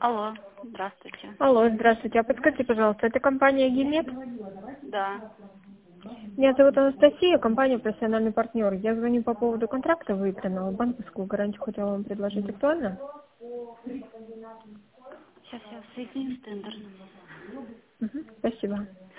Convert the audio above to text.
Алло, здравствуйте. Алло, здравствуйте. А подскажите, пожалуйста, это компания Гимет? Да. Меня зовут Анастасия, компания «Профессиональный партнер». Я звоню по поводу контракта выигранного. Банковскую гарантию хотела вам предложить. Актуально? Сейчас я соединю с тендерным. Спасибо.